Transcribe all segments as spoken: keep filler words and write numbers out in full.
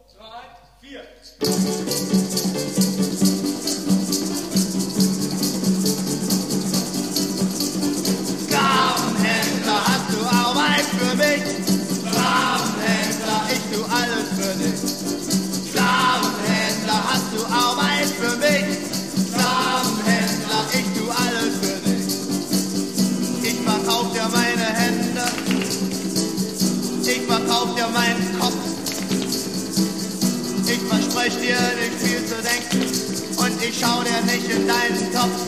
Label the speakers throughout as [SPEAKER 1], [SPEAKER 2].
[SPEAKER 1] drei, vier.
[SPEAKER 2] Sklavenhändler, hast du Arbeit für mich? Sklavenhändler, ich tu alles für dich. Sklavenhändler, hast du Arbeit für mich? Sklavenhändler, ich tu alles für dich. Ich verkauf dir meine Hände, ich verkauf dir meinen Kopf. Ich versprech dir nicht viel zu denken und ich schau dir nicht in deinen Topf.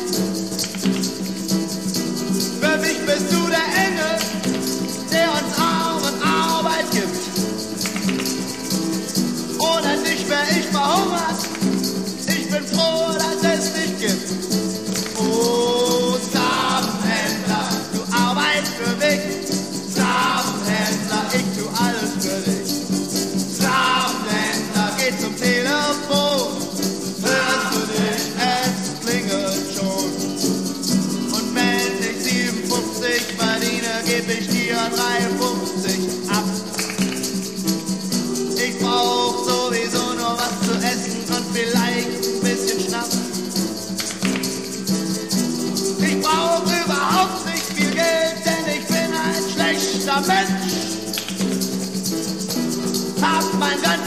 [SPEAKER 2] Für mich bist du der Engel, der uns Armen Arbeit gibt. Ohne dich wär ich verhungert, ich bin froh, dass es dich gibt. Oh, Sklavenhändler, du arbeitest für mich. Sklavenhändler, ich tu alles für dich. Sklavenhändler, geh zum Telefon, hörst du dich, es klingelt schon. Und wenn ich siebenundfünfzig verdiene, geb ich dir dreiundfünfzig ab. Ich brauch sowieso nur was zu essen und vielleicht ein bisschen Schnaps. Ich brauch überhaupt nicht viel Geld, denn ich bin ein schlechter Mensch. Hab mein ganzes